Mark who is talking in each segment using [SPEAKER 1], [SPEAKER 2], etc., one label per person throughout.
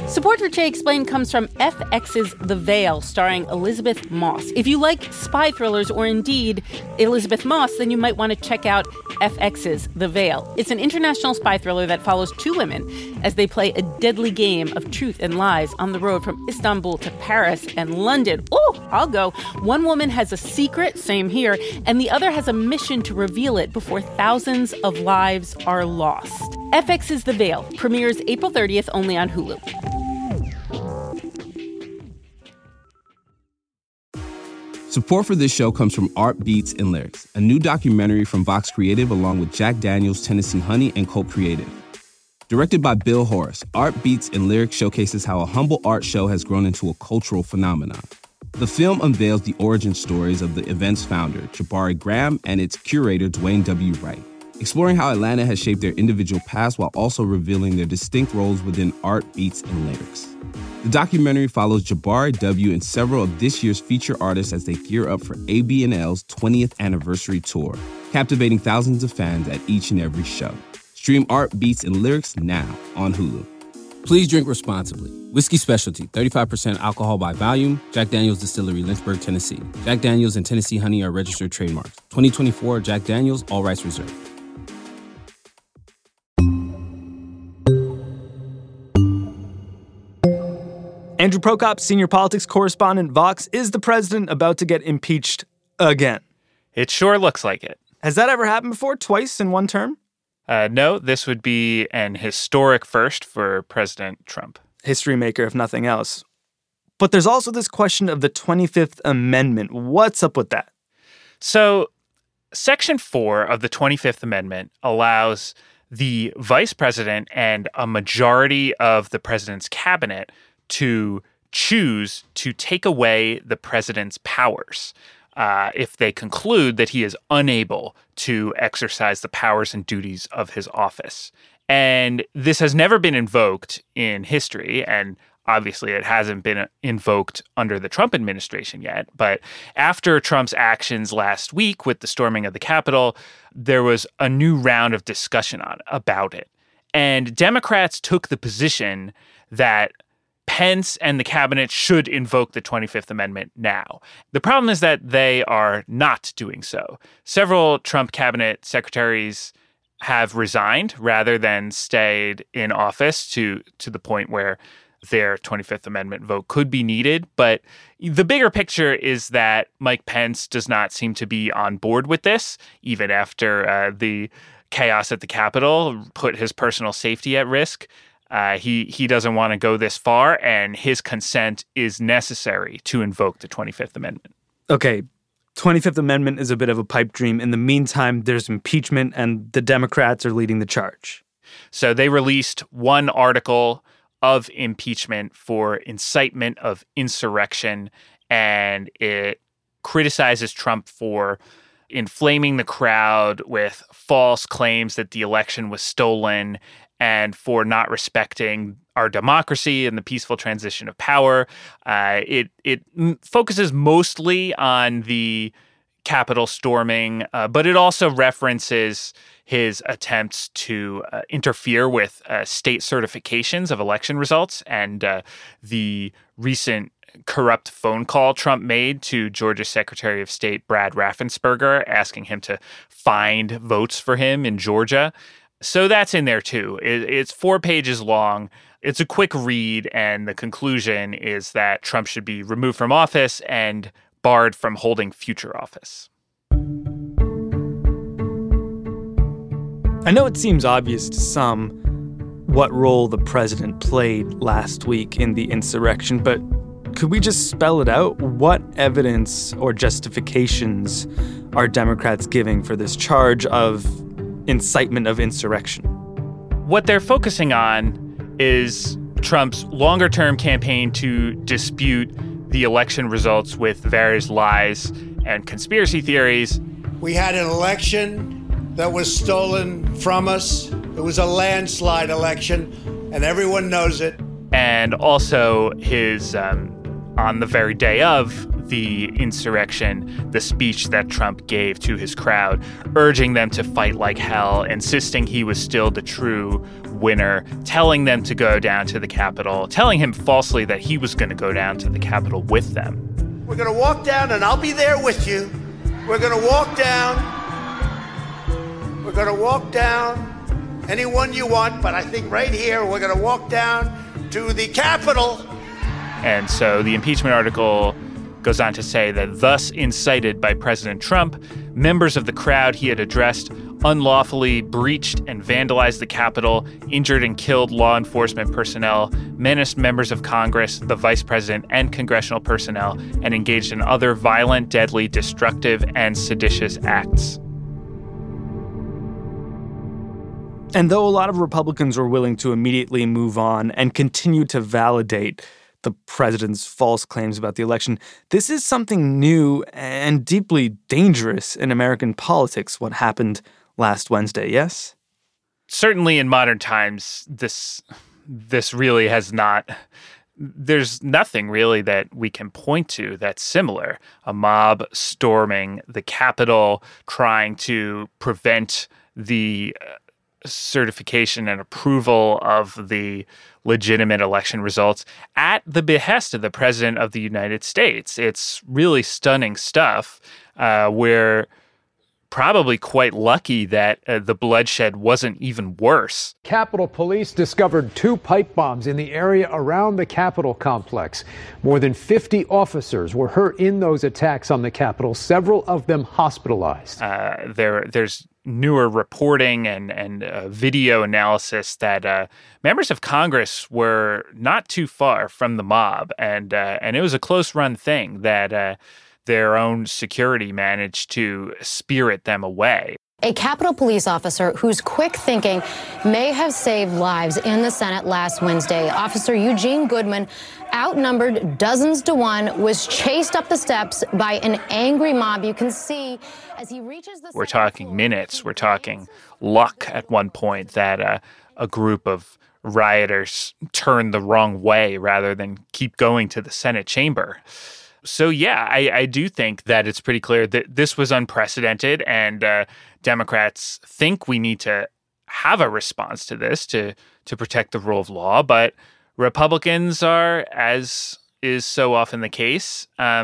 [SPEAKER 1] Support for Che Explained comes from FX's The Veil, starring Elizabeth Moss. If you like spy thrillers or indeed Elizabeth Moss, then you might want to check out FX's The Veil. It's an international spy thriller that follows two women as they play a deadly game of truth and lies on the road from Istanbul to Paris and London. Oh, I'll go. One woman has a secret, same here, and the other has a mission to reveal it before thousands of lives are lost. FX's The Veil premieres April 30th only on Hulu.
[SPEAKER 2] Support for this show comes from Art Beats and Lyrics, a new documentary from Vox Creative along with Jack Daniels, Tennessee Honey, and Cult Creative. Directed by Bill Horace, Art Beats and Lyrics showcases how a humble art show has grown into a cultural phenomenon. The film unveils the origin stories of the event's founder, Jabari Graham, and its curator, Dwayne W. Wright, exploring how Atlanta has shaped their individual paths while also revealing their distinct roles within Art Beats and Lyrics. The documentary follows Jabari W. and several of this year's feature artists as they gear up for AB&L's 20th anniversary tour, captivating thousands of fans at each and every show. Stream Art Beats and Lyrics now on Hulu. Please drink responsibly. Whiskey Specialty, 35% alcohol by volume. Jack Daniel's Distillery, Lynchburg, Tennessee. Jack Daniel's and Tennessee Honey are registered trademarks. 2024 Jack Daniel's, all rights reserved.
[SPEAKER 3] Andrew Prokop, senior politics correspondent, Vox. Is the president about to get impeached again?
[SPEAKER 4] It sure looks like it.
[SPEAKER 3] Has that ever happened before, twice in one term?
[SPEAKER 4] No, this would be an historic first for President Trump.
[SPEAKER 3] History maker, if nothing else. But there's also this question of the 25th Amendment. What's up with that?
[SPEAKER 4] So, Section 4 of the 25th Amendment allows the vice president and a majority of the president's cabinet to choose to take away the president's powers if they conclude that he is unable to exercise the powers and duties of his office. And this has never been invoked in history, and obviously it hasn't been invoked under the Trump administration yet. But after Trump's actions last week with the storming of the Capitol, there was a new round of discussion about it. And Democrats took the position that Pence and the cabinet should invoke the 25th Amendment now. The problem is that they are not doing so. Several Trump cabinet secretaries have resigned rather than stayed in office to the point where their 25th Amendment vote could be needed. But the bigger picture is that Mike Pence does not seem to be on board with this, even after the chaos at the Capitol put his personal safety at risk. He doesn't want to go this far, and his consent is necessary to invoke the 25th Amendment.
[SPEAKER 3] Okay, 25th Amendment is a bit of a pipe dream. In the meantime, there's impeachment, and the Democrats are leading the charge.
[SPEAKER 4] So they released one article of impeachment for incitement of insurrection, and it criticizes Trump for inflaming the crowd with false claims that the election was stolen and for not respecting our democracy and the peaceful transition of power. It focuses mostly on the Capitol storming, but it also references his attempts to interfere with state certifications of election results and the recent corrupt phone call Trump made to Georgia Secretary of State Brad Raffensperger, asking him to find votes for him in Georgia. So that's in there, too. It's 4 pages long. It's a quick read, and the conclusion is that Trump should be removed from office and barred from holding future office.
[SPEAKER 3] I know it seems obvious to some what role the president played last week in the insurrection, but could we just spell it out? What evidence or justifications are Democrats giving for this charge of incitement of insurrection?
[SPEAKER 4] What they're focusing on is Trump's longer-term campaign to dispute the election results with various lies and conspiracy theories.
[SPEAKER 5] We had an election that was stolen from us. It was a landslide election, and everyone knows it.
[SPEAKER 4] And also his, on the very day of the insurrection, the speech that Trump gave to his crowd, urging them to fight like hell, insisting he was still the true winner, telling them to go down to the Capitol, telling him falsely that he was going to go down to the Capitol with them.
[SPEAKER 5] We're going to walk down, and I'll be there with you. We're going to walk down. We're going to walk down anyone you want, but I think right here we're going to walk down to the Capitol.
[SPEAKER 4] And so the impeachment article goes on to say that thus incited by President Trump, members of the crowd he had addressed unlawfully breached and vandalized the Capitol, injured and killed law enforcement personnel, menaced members of Congress, the vice president, and congressional personnel, and engaged in other violent, deadly, destructive, and seditious acts.
[SPEAKER 3] And though a lot of Republicans were willing to immediately move on and continue to validate the president's false claims about the election, this is something new and deeply dangerous in American politics, what happened last Wednesday, yes?
[SPEAKER 4] Certainly in modern times, this really has not... There's nothing really that we can point to that's similar. A mob storming the Capitol, trying to prevent the certification and approval of the legitimate election results at the behest of the President of the United States. It's really stunning stuff. We're probably quite lucky that the bloodshed wasn't even worse.
[SPEAKER 6] Capitol Police discovered 2 pipe bombs in the area around the Capitol complex. More than 50 officers were hurt in those attacks on the Capitol, several of them hospitalized.
[SPEAKER 4] There's newer reporting and video analysis that members of Congress were not too far from the mob, and it was a close-run thing that their own security managed to spirit them away.
[SPEAKER 7] A Capitol Police officer whose quick thinking may have saved lives in the Senate last Wednesday. Officer Eugene Goodman, outnumbered dozens to one, was chased up the steps by an angry mob. You can see as he reaches the...
[SPEAKER 4] We're talking minutes. We're talking luck at one point that a group of rioters turned the wrong way rather than keep going to the Senate chamber. So, yeah, I do think that it's pretty clear that this was unprecedented, and Democrats think we need to have a response to this to protect the rule of law. But Republicans are, as is so often the case,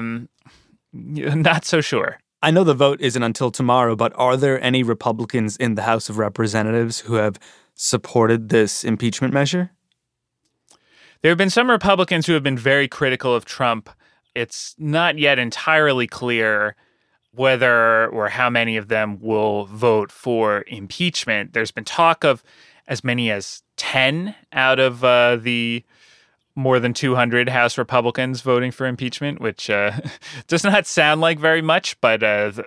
[SPEAKER 4] not so sure.
[SPEAKER 3] I know the vote isn't until tomorrow, but are there any Republicans in the House of Representatives who have supported this impeachment measure?
[SPEAKER 4] There have been some Republicans who have been very critical of Trump. It's not yet entirely clear whether or how many of them will vote for impeachment. There's been talk of as many as 10 out of the more than 200 House Republicans voting for impeachment, which does not sound like very much, but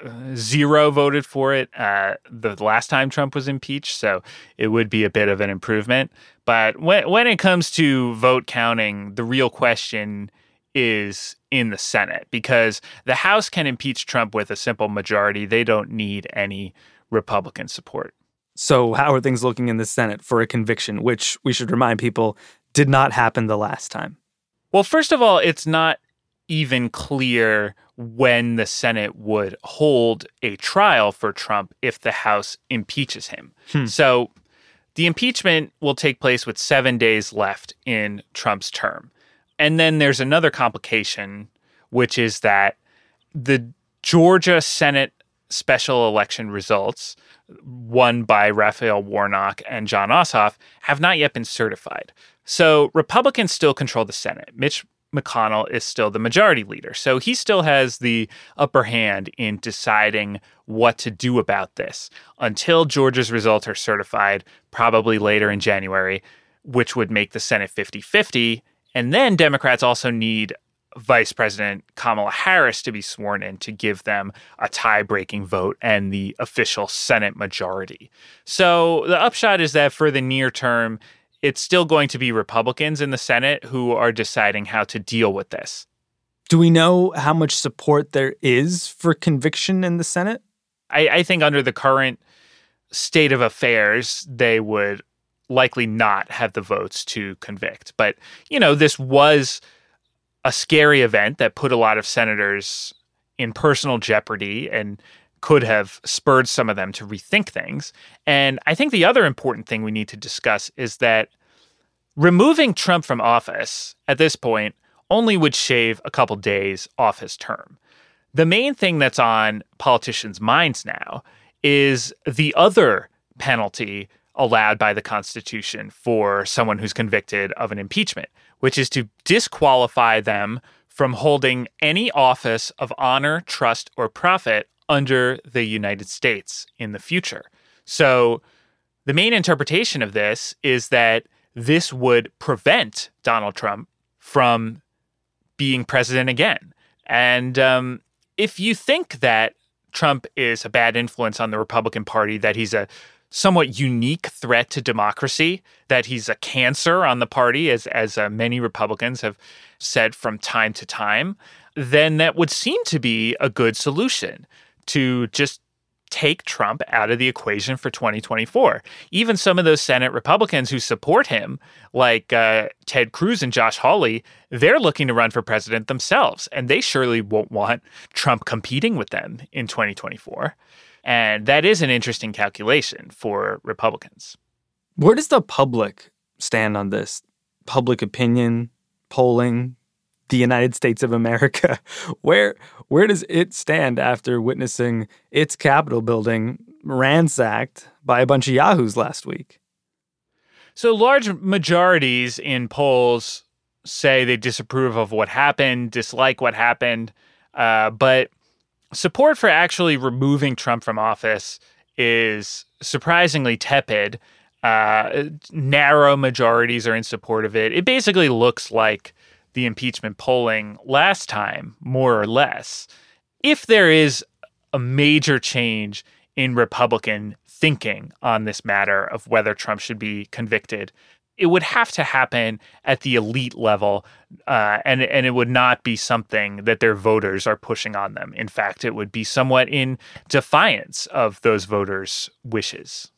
[SPEAKER 4] 0 voted for it the last time Trump was impeached, so it would be a bit of an improvement. But when it comes to vote counting, the real question is in the Senate, because the House can impeach Trump with a simple majority. They don't need any Republican support.
[SPEAKER 3] So how are things looking in the Senate for a conviction, which we should remind people did not happen the last time?
[SPEAKER 4] Well, first of all, it's not even clear when the Senate would hold a trial for Trump if the House impeaches him. So the impeachment will take place with 7 days left in Trump's term. And then there's another complication, which is that the Georgia Senate special election results, won by Raphael Warnock and Jon Ossoff, have not yet been certified. So Republicans still control the Senate. Mitch McConnell is still the majority leader. So he still has the upper hand in deciding what to do about this until Georgia's results are certified, probably later in January, which would make the Senate 50-50. And then Democrats also need Vice President Kamala Harris to be sworn in to give them a tie-breaking vote and the official Senate majority. So the upshot is that for the near term, it's still going to be Republicans in the Senate who are deciding how to deal with this.
[SPEAKER 3] Do we know how much support there is for conviction in the Senate?
[SPEAKER 4] I think under the current state of affairs, they would likely not have the votes to convict. But, you know, this was a scary event that put a lot of senators in personal jeopardy and could have spurred some of them to rethink things. And I think the other important thing we need to discuss is that removing Trump from office at this point only would shave a couple days off his term. The main thing that's on politicians' minds now is the other penalty allowed by the Constitution for someone who's convicted of an impeachment, which is to disqualify them from holding any office of honor, trust, or profit under the United States in the future. So the main interpretation of this is that this would prevent Donald Trump from being president again. And if you think that Trump is a bad influence on the Republican Party, that he's a somewhat unique threat to democracy, that he's a cancer on the party, as many Republicans have said from time to time, then that would seem to be a good solution to just take Trump out of the equation for 2024. Even some of those Senate Republicans who support him, like Ted Cruz and Josh Hawley, they're looking to run for president themselves, and they surely won't want Trump competing with them in 2024. And that is an interesting calculation for Republicans.
[SPEAKER 3] Where does the public stand on this? Public opinion, polling, the United States of America. Where does it stand after witnessing its Capitol building ransacked by a bunch of yahoos last week?
[SPEAKER 4] So large majorities in polls say they disapprove of what happened, dislike what happened, but support for actually removing Trump from office is surprisingly tepid. Narrow majorities are in support of it. It basically looks like the impeachment polling last time, more or less. If there is a major change in Republican thinking on this matter of whether Trump should be convicted, it would have to happen at the elite level, and it would not be something that their voters are pushing on them. In fact, it would be somewhat in defiance of those voters' wishes.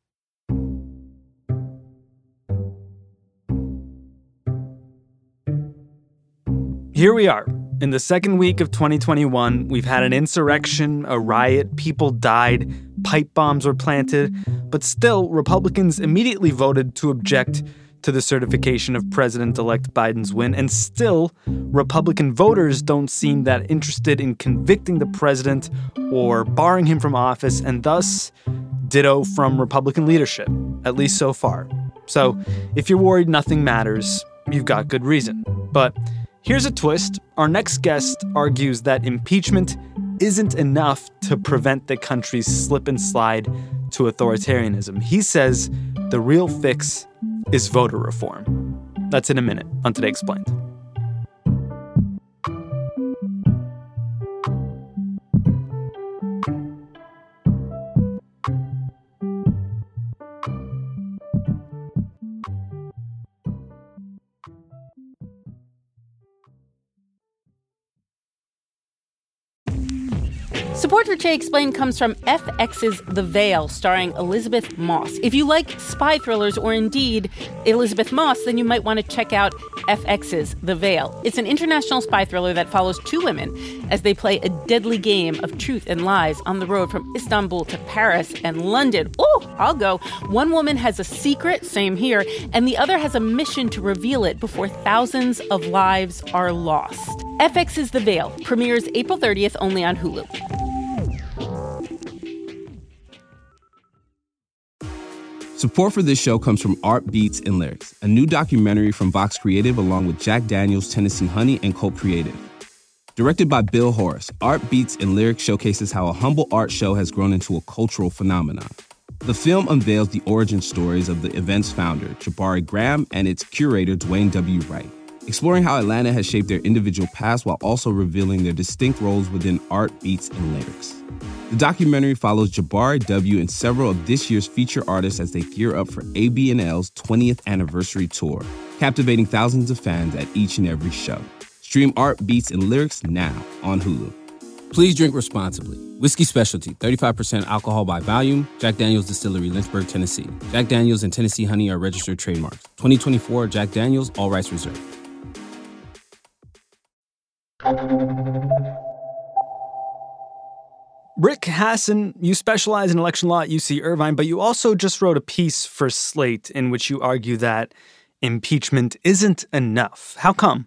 [SPEAKER 3] Here we are. In the second week of 2021, we've had an insurrection, a riot, people died, pipe bombs were planted, but still, Republicans immediately voted to object to the certification of President-elect Biden's win, and still, Republican voters don't seem that interested in convicting the president or barring him from office, and thus, ditto from Republican leadership, at least so far. So, if you're worried nothing matters, you've got good reason. But here's a twist. Our next guest argues that impeachment isn't enough to prevent the country's slip and slide to authoritarianism. He says the real fix is voter reform. That's in a minute on Today Explained.
[SPEAKER 1] Support for Today Explained comes from FX's The Veil, starring Elizabeth Moss. If you like spy thrillers or indeed Elizabeth Moss, then you might want to check out FX's The Veil. It's an international spy thriller that follows two women as they play a deadly game of truth and lies on the road from Istanbul to Paris and London. Oh, I'll go. One woman has a secret, same here, and the other has a mission to reveal it before thousands of lives are lost. FX's The Veil premieres April 30th only on Hulu.
[SPEAKER 2] Support for this show comes from Art Beats and Lyrics, a new documentary from Vox Creative along with Jack Daniels, Tennessee Honey, and Colt Creative. Directed by Bill Horace, Art Beats and Lyrics showcases how a humble art show has grown into a cultural phenomenon. The film unveils the origin stories of the event's founder, Jabari Graham, and its curator, Dwayne W. Wright, exploring how Atlanta has shaped their individual paths while also revealing their distinct roles within art, beats, and lyrics. The documentary follows Jabari W. and several of this year's feature artists as they gear up for ABNL's 20th anniversary tour, captivating thousands of fans at each and every show. Stream Art, Beats, and Lyrics now on Hulu.
[SPEAKER 8] Please drink responsibly. Whiskey Specialty, 35% alcohol by volume. Jack Daniel's Distillery, Lynchburg, Tennessee. Jack Daniel's and Tennessee Honey are registered trademarks. 2024 Jack Daniel's, all rights reserved.
[SPEAKER 3] Rick Hasen, you specialize in election law at UC Irvine, but you also just wrote a piece for Slate in which you argue that impeachment isn't enough. How come?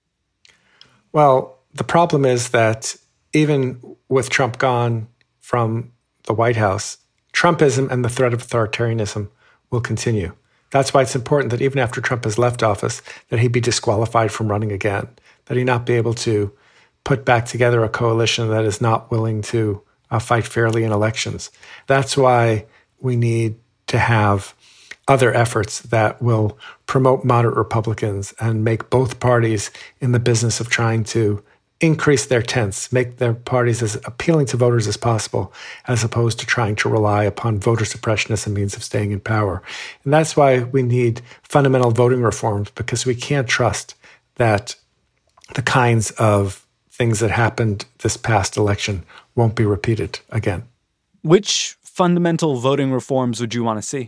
[SPEAKER 9] Well, the problem is that even with Trump gone from the White House, Trumpism and the threat of authoritarianism will continue. That's why it's important that even after Trump has left office, that he be disqualified from running again, that he not be able to put back together a coalition that is not willing to fight fairly in elections. That's why we need to have other efforts that will promote moderate Republicans and make both parties in the business of trying to increase their tents, make their parties as appealing to voters as possible, as opposed to trying to rely upon voter suppression as a means of staying in power. And that's why we need fundamental voting reforms, because we can't trust that the kinds of things that happened this past election won't be repeated again.
[SPEAKER 3] Which fundamental voting reforms would you want to see?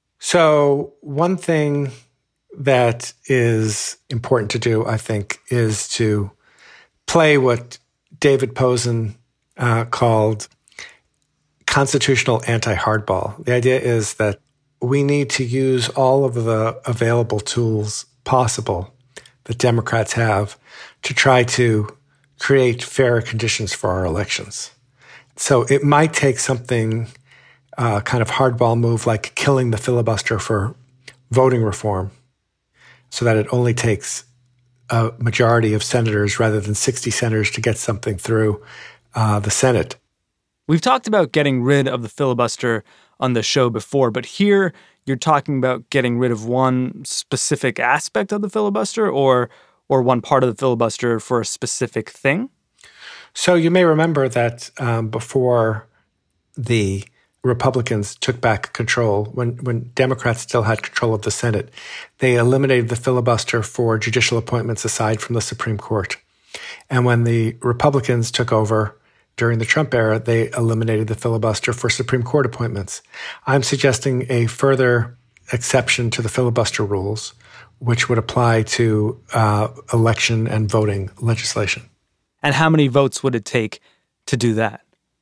[SPEAKER 9] So one thing that is important to do, I think, is to play what David Posen called constitutional anti-hardball. The idea is that we need to use all of the available tools possible that Democrats have to try to create fairer conditions for our elections. So it might take something kind of hardball move like killing the filibuster for voting reform so that it only takes a majority of senators rather than 60 senators to get something through the Senate.
[SPEAKER 3] We've talked about getting rid of the filibuster on the show before, but here you're talking about getting rid of one specific aspect of the filibuster or one part of the filibuster for a specific thing?
[SPEAKER 9] So you may remember that before the Republicans took back control, when Democrats still had control of the Senate, they eliminated the filibuster for judicial appointments aside from the Supreme Court. And when the Republicans took over during the Trump era, they eliminated the filibuster for Supreme Court appointments. I'm suggesting a further exception to the filibuster rules, which would apply to election and voting legislation.
[SPEAKER 3] And how many votes would it take to do that?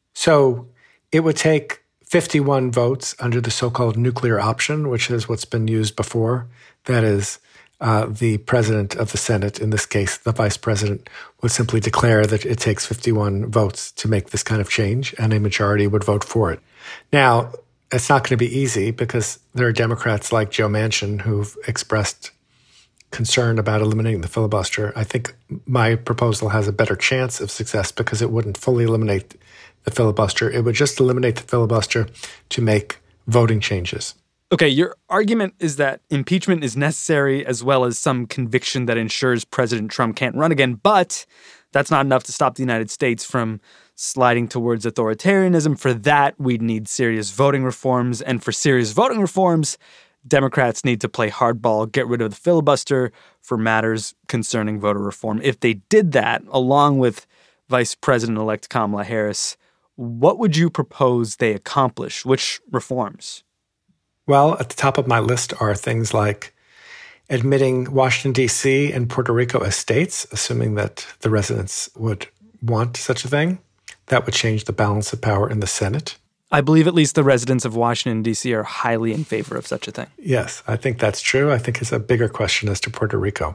[SPEAKER 9] So it would take 51 votes under the so-called nuclear option, which is what's been used before. That is, the president of the Senate, in this case, the vice president, would simply declare that it takes 51 votes to make this kind of change, and a majority would vote for it. Now, it's not going to be easy because there are Democrats like Joe Manchin who've expressed concern about eliminating the filibuster. I think my proposal has a better chance of success because it wouldn't fully eliminate the filibuster. It would just eliminate the filibuster to make voting changes.
[SPEAKER 3] Okay, your argument is that impeachment is necessary as well as some conviction that ensures President Trump can't run again, but that's not enough to stop the United States from sliding towards authoritarianism. For that, we'd need serious voting reforms, and for serious voting reforms, Democrats need to play hardball, get rid of the filibuster for matters concerning voter reform. If they did that, along with Vice President-elect Kamala Harris, what would you propose they accomplish? Which reforms?
[SPEAKER 9] Well, at the top of my list are things like admitting Washington, D.C. and Puerto Rico as states, assuming that the residents would want such a thing. That would change the balance of power in the Senate.
[SPEAKER 3] I believe at least the residents of Washington, D.C. are highly in favor of such a thing.
[SPEAKER 9] Yes, I think that's true. I think it's a bigger question as to Puerto Rico.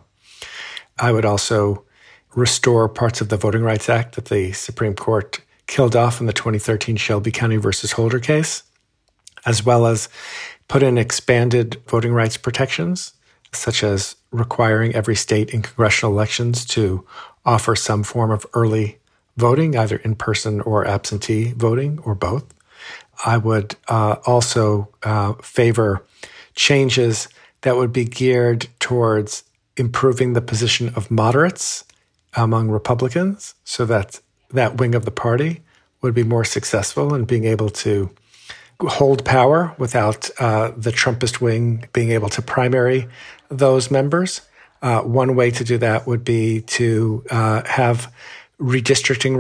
[SPEAKER 9] I would also restore parts of the Voting Rights Act that the Supreme Court killed off in the 2013 Shelby County versus Holder case, as well as put in expanded voting rights protections, such as requiring every state in congressional elections to offer some form of early voting, either in person or absentee voting, or both. I would also favor changes that would be geared towards improving the position of moderates among Republicans so that that wing of the party would be more successful in being able to hold power without the Trumpist wing being able to primary those members. One way to do that would be to have redistricting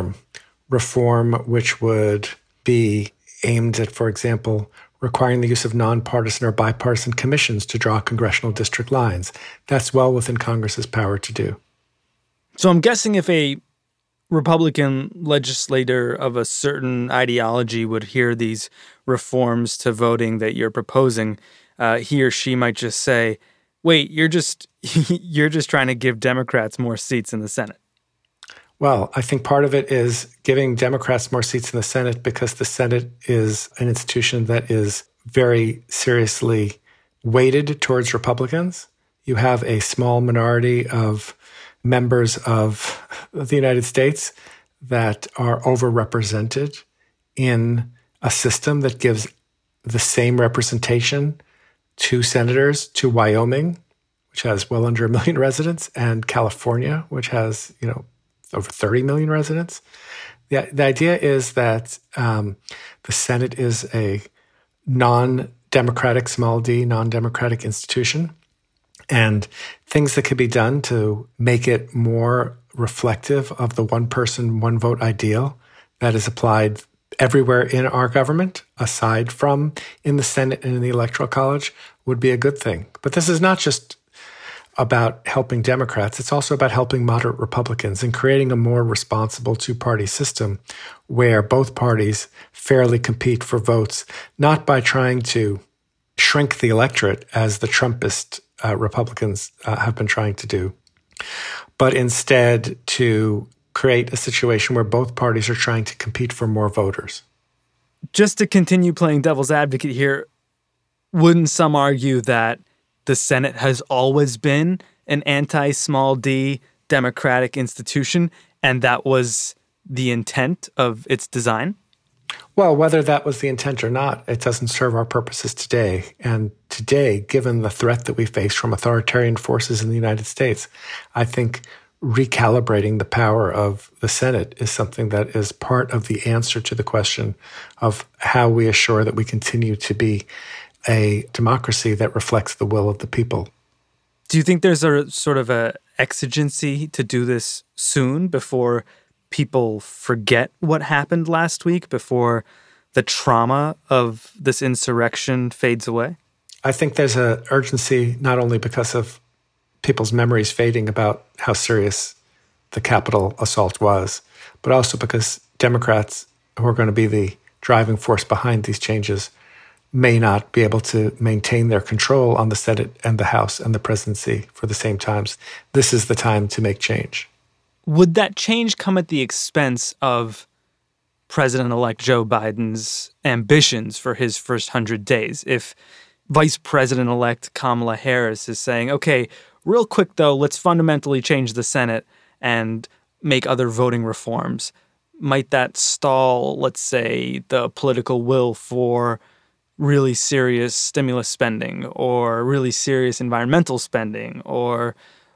[SPEAKER 9] reform which would be aimed at, for example, requiring the use of nonpartisan or bipartisan commissions to draw congressional district lines. That's well within Congress's power to do.
[SPEAKER 3] So I'm guessing if a Republican legislator of a certain ideology would hear these reforms to voting that you're proposing, he or she might just say, wait, you're just trying to give Democrats more seats in the Senate.
[SPEAKER 9] Well, I think part of it is giving Democrats more seats in the Senate because the Senate is an institution that is very seriously weighted towards Republicans. You have a small minority of members of the United States that are overrepresented in a system that gives the same representation to senators to Wyoming, which has well under 1 million residents, and California, which has, over 30 million residents. The idea is that the Senate is a non-democratic, small d, non-democratic institution, and things that could be done to make it more reflective of the one person, one vote ideal that is applied everywhere in our government, aside from in the Senate and in the Electoral College, would be a good thing. But this is not just about helping Democrats. It's also about helping moderate Republicans and creating a more responsible two-party system where both parties fairly compete for votes, not by trying to shrink the electorate as the Trumpist Republicans have been trying to do, but instead to create a situation where both parties are trying to compete for more voters.
[SPEAKER 3] Just to continue playing devil's advocate here, wouldn't some argue that the Senate has always been an anti-small d democratic institution, and that was the intent of its design?
[SPEAKER 9] Well, whether that was the intent or not, it doesn't serve our purposes today. And today, given the threat that we face from authoritarian forces in the United States, I think recalibrating the power of the Senate is something that is part of the answer to the question of how we assure that we continue to be a democracy that reflects the will of the people.
[SPEAKER 3] Do you think there's a sort of a exigency to do this soon before people forget what happened last week, before the trauma of this insurrection fades away?
[SPEAKER 9] I think there's an urgency not only because of people's memories fading about how serious the Capitol assault was, but also because Democrats, who are going to be the driving force behind these changes, may not be able to maintain their control on the Senate and the House and the presidency for the same times. This is the time to make change.
[SPEAKER 3] Would that change come at the expense of President-elect Joe Biden's ambitions for his first 100 days? If Vice President-elect Kamala Harris is saying, okay, real quick though, let's fundamentally change the Senate and make other voting reforms, might that stall, let's say, the political will for really serious stimulus spending or really serious environmental spending or,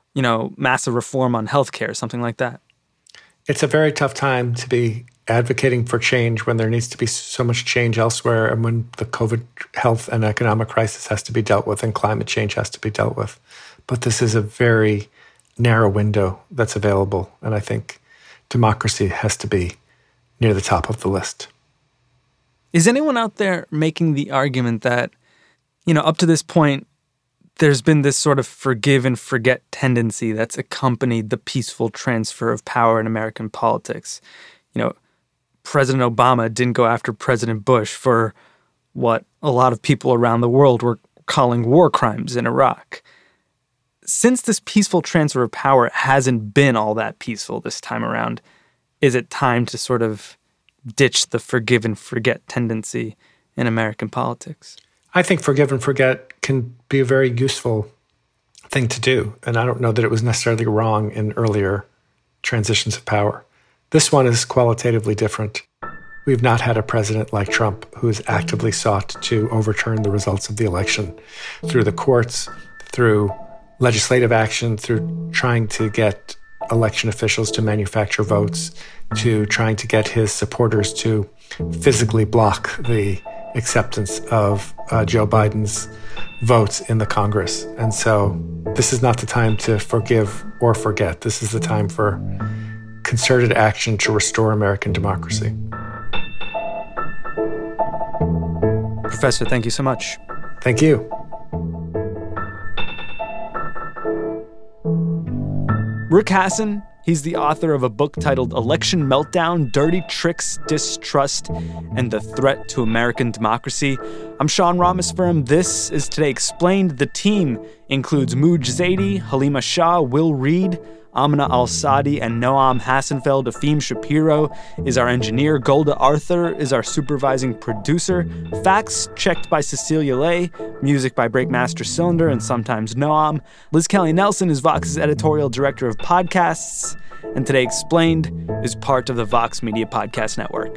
[SPEAKER 3] massive reform on healthcare, something like that?
[SPEAKER 9] It's a very tough time to be advocating for change when there needs to be so much change elsewhere and when the COVID health and economic crisis has to be dealt with and climate change has to be dealt with. But this is a very narrow window that's available, and I think democracy has to be near the top of the list.
[SPEAKER 3] Is anyone out there making the argument that, up to this point, there's been this sort of forgive and forget tendency that's accompanied the peaceful transfer of power in American politics? President Obama didn't go after President Bush for what a lot of people around the world were calling war crimes in Iraq. Since this peaceful transfer of power hasn't been all that peaceful this time around, is it time to sort of ditch the forgive and forget tendency in American politics?
[SPEAKER 9] I think forgive and forget can be a very useful thing to do. And I don't know that it was necessarily wrong in earlier transitions of power. This one is qualitatively different. We've not had a president like Trump who has actively sought to overturn the results of the election through the courts, through legislative action, through trying to get election officials to manufacture votes, to trying to get his supporters to physically block the acceptance of Joe Biden's votes in the Congress. And so this is not the time to forgive or forget. This is the time for concerted action to restore American democracy.
[SPEAKER 3] Professor, thank you so much.
[SPEAKER 9] Thank you.
[SPEAKER 3] Rick Hasen, He's the author of a book titled Election Meltdown, Dirty Tricks, Distrust, and the Threat to American Democracy. I'm Sean Rameswaram. This is Today Explained. The team includes Mooj Zadie, Halima Shah, Will Reed, Amina Al-Sadi, and Noam Hassenfeld. Afim Shapiro is our engineer. Golda Arthur is our supervising producer. Facts checked by Cecilia Lay. Music by Breakmaster Cylinder and sometimes Noam. Liz Kelly Nelson is Vox's editorial director of podcasts. And Today Explained is part of the Vox Media Podcast Network.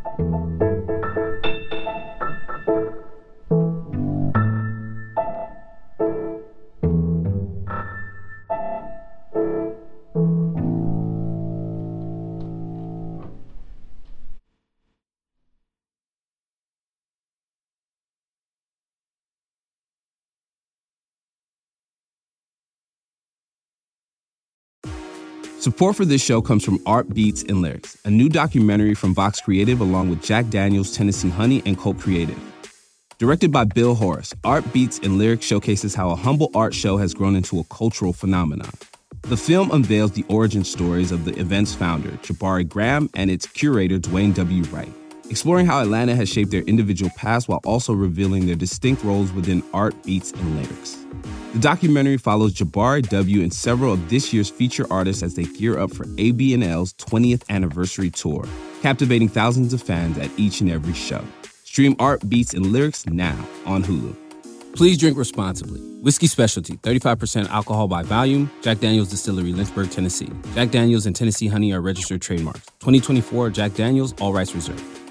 [SPEAKER 2] Support for this show comes from Art Beats and Lyrics, a new documentary from Vox Creative along with Jack Daniels, Tennessee Honey, and Colt Creative. Directed by Bill Horace, Art Beats and Lyrics showcases how a humble art show has grown into a cultural phenomenon. The film unveils the origin stories of the event's founder, Jabari Graham, and its curator, Dwayne W. Wright, exploring how Atlanta has shaped their individual paths while also revealing their distinct roles within Art Beats and Lyrics. The documentary follows Jabari W. and several of this year's feature artists as they gear up for ABNL's 20th anniversary tour, captivating thousands of fans at each and every show. Stream Art Beats and Lyrics now on Hulu.
[SPEAKER 8] Please drink responsibly. Whiskey Specialty, 35% alcohol by volume. Jack Daniels Distillery, Lynchburg, Tennessee. Jack Daniels and Tennessee Honey are registered trademarks. 2024 Jack Daniels, all rights reserved.